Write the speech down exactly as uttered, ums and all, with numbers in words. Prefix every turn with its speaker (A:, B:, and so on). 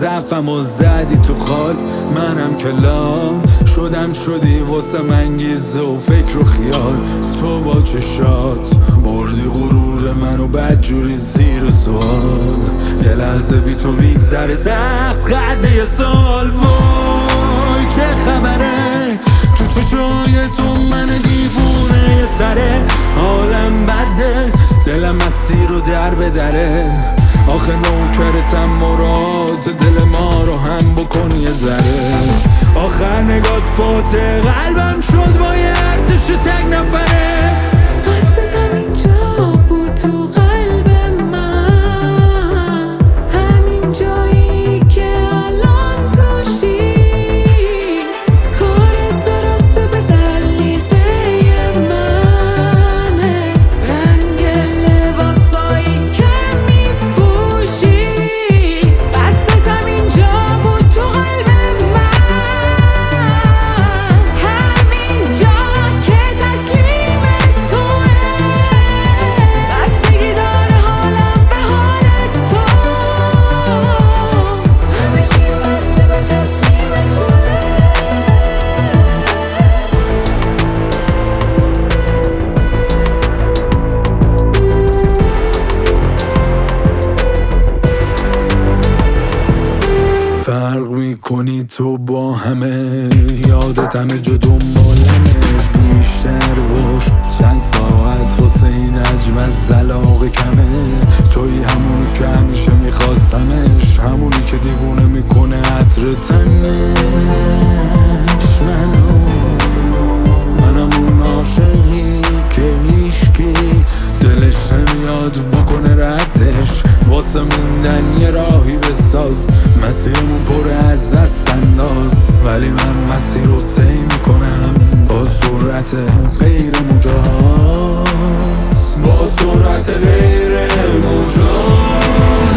A: ضعفم و زدی تو خال. منم که لال شدم شدی واسه انگیزه و فکر و خیال. تو با چشات بردی غرور منو بدجوری زیر سوال. یه لحظه بی تو میگذره سخت قد یه سال. وای چه خبره تو چشای تو من دیوونه یه سره. حالم بده دلم مسیر رو در به دره. آخه نوکرتم مراد دل ما رو هم بکن یه ذره. آخر نگات فاته قلبم شد با یه ارتش تک نفره.
B: قصدتم اینجا بود تو قلب من، همین جایی که الان توشی. کارت درسته به سلیقه منه، رنگ لباسایی که میپوشی. قصدتم اینجا بود تو قلب من، همین جا که تسلیم توه. بستگی داره حالم به حال تو، همه چی بسته به تصمیم توه.
A: فرق میکنی تو با همه، یادت همه جا دنبالمه. بیشتر باش چند ساعت واسه این عجم از زلاق کمه. توی همونی که همیشه میخواستمش، همونی که دیوونه میکنه عطر تنش منو. منم اون عاشقی که هیشکی دلش نمیاد بکنه ردش. واسه موندن یه راهی بساز، مسیرمون پر از دست انداز. ولی من مسیر رو طی میکنم با سرعت غیر مجاز، با سرعت غیر مجاز.